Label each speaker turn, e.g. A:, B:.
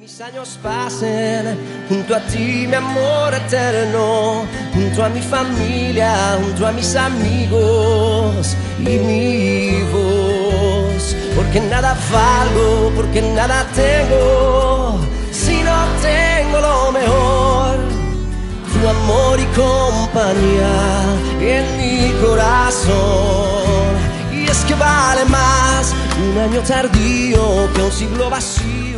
A: Mis años pasen junto a ti, mi amor eterno, junto a mi familia, junto a mis amigos y mi voz, porque nada valgo, porque nada tengo, si no tengo lo mejor, tu amor y compañía en mi corazón. Y es que vale más un año tardío que un siglo vacío.